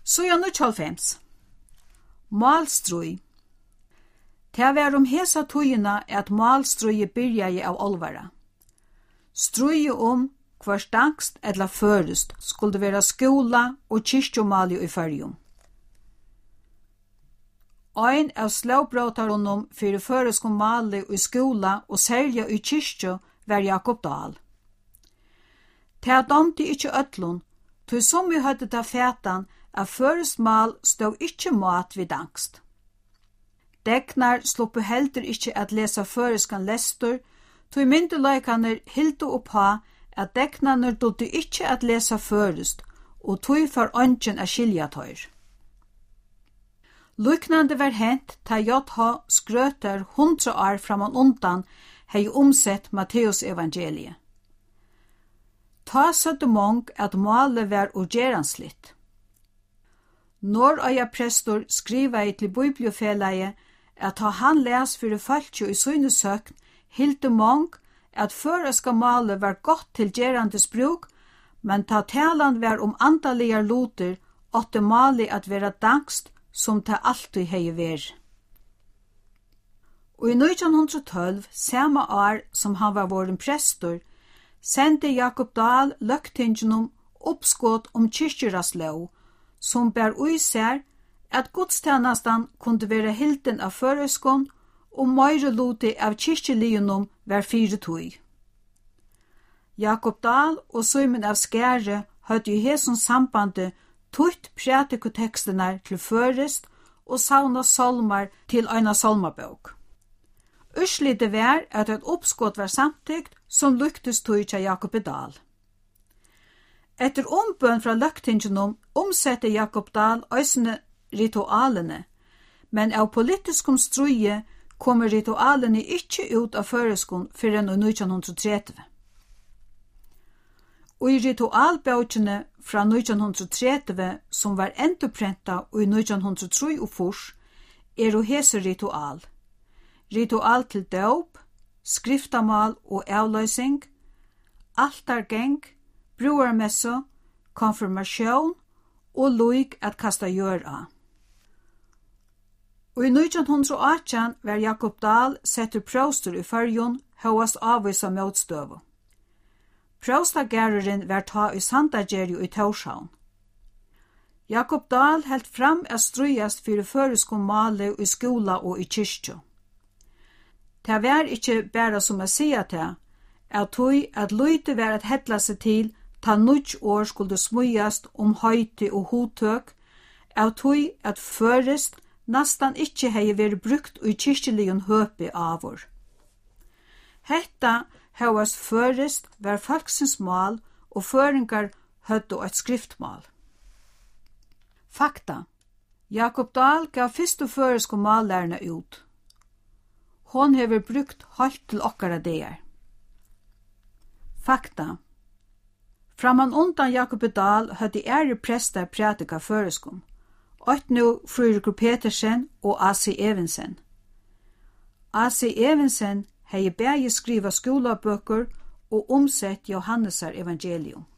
Så jag nu 95. Malstrøy. Det var hesa tøyina at malstrøye byrjaði av alvara. Strøye hvers dankst eller førest skulle være skola og kyrkjomali i Førjum. Ein av slåbråtaronum fyrir føreskum mali i skola og særlig i kyrkjo var Jakob Dahl. Ta domti ikkje ötlun, tog som vi høyde ta fætan at førest mal stod ikkje mat vid dankst. Deknar sluppu heldur ikkje at lesa føreskan lestur, tog myndeløykaner hildu oppha at deknaner dodde ikkje at lesa førest, og tog for ønsken a skilja tøyr. Luknande var hent ta JH skrøter 100 år framan undan hei omsett Matteus evangeliet. Ta sødde mong at målet var ugeranslitt. Norøya prestor skriva i til bibliofelaget at han les fyrir falskjo i søyne søkn hilde mong at føreska målet var godt til gerandes bruk, men ta talan var andaligar luter åtte målet at vera dankst som ta alltid hei ver. Og i 1912, samme år som han var våren prestor, sendte Jakob Dahl løgtingenum oppskått kyrkjeraslov, som bær uiser at godstjenastan kunne være hilden av føreskån og møyre lute av kyrkjeligenum var 4 tøy. Jakob Dahl og Simon av Skære hadde i hesson sambandet tutt prætikotekstenar til førest og sauna salmar til eina salmabok. Urslitet var at et oppskott var samtykt som lyktes tøy til Jakob Dahl. Etter ombøn fra løgtingenum omsette Jakob Dahl øysene ritualene, men av politiskum struje kommer ritualene ikkje ut av føreskon før enn 1930. Og i ritualbøkene fra 1930 som var endurprenta i 1903 og fors, hese ritual. Ritual til døp, skriftamal og avløysing, altargeng, bruarmesse, konfirmasjon og loik at kasta gjør av. Og i 1918 var Jakob Dahl setter prostor i Førjun høyast avvisa motstøvu. Próstagarðurin var ta i Sandagerju i Tórshavn. Jakob Dahl helt fram at strøyast fyrir føreskum mali i skola og i kyrkju. Det var ikkje bara som a sia til, at tøy at løyte var at hella seg til ta nudj år skulle smujast høyti og hotøk, at tøy at førest nastan ikkje hei vært brukt i kyrkjeligen høpi avur. Hetta høyast førest var folksins mal og føringar hødde et skriftmal. Fakta. Jakob Dahl gav fyrstu føresku mallærna ut. Hon hever brukt halt til okkara deir. Fakta. Framan undan Jakob Dahl hødde ære prestar prætika føreskum. Ått nu Fryrikur Petersen og A.C. Evensen. A.C. Evensen hei bægi skriva skolabøker og omsett Johannesar evangelium.